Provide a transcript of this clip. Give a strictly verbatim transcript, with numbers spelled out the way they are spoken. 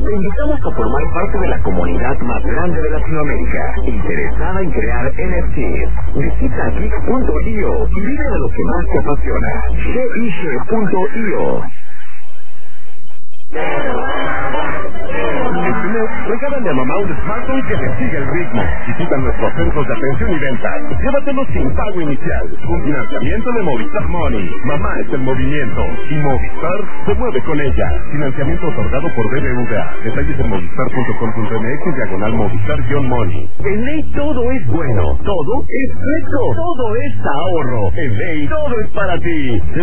Te invitamos a formar parte de la comunidad más grande de Latinoamérica, interesada en crear N F Ts. Visita geek punto io y vive de lo que más te apasiona. geek punto io. Este mes, regálale a mamá un smartphone que te siga el ritmo. Visita nuestros centros de atención y venta. Llévatelo sin pago inicial. Un financiamiento de Movistar Money. Mamá es el movimiento. Y Movistar se mueve con ella. Financiamiento otorgado por B B V A. Detalles en movistar punto com punto m x diagonal Movistar-Money. En Ley todo es bueno. Todo es fresco. Todo es ahorro. En Ley todo es para ti.